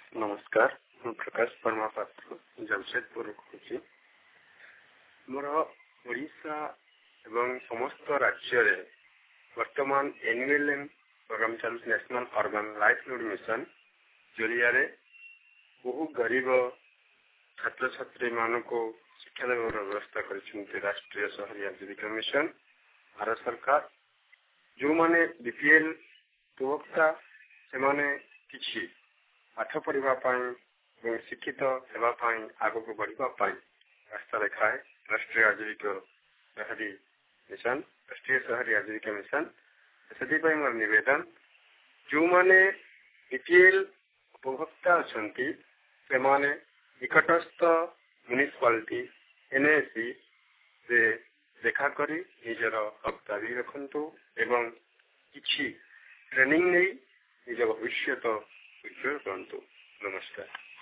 नमस्कार, मैं प्रकाश वर्मा पात्र जमशेदपुर कहूँ। मोर ओडिशा एवं समस्त राज्य रे वर्तमान एनवीएलएम प्रोग्राम चलू नेशनल अर्बन लाइवलीहुड मिशन जरिया बहु गरीब छात्र छात्री मान को शिक्षा देवार व्यवस्था कर राष्ट्रीय शहरी आजीविका मिशन। भारत सरकार जो माने बीपीएल उपभोक्ता से किसी पाठ पढ़ा शिक्षित होगापी आग को बढ़ापी रास्ता देखाए राष्ट्रीय आजीविका शहरी मिशन। राष्ट्रीय शहरी आजीविका मिशन से मोर निवेदन जो माने बीपीएल उपभोक्ता अच्छा से निकटस्थ म्युनिसिपालिटी एनएसी से देखा करी निजर हक दाबी रखु एवं किछि ट्रेनिंग नहीं निज भविष्य उज्जवल करंतु। नमस्कार।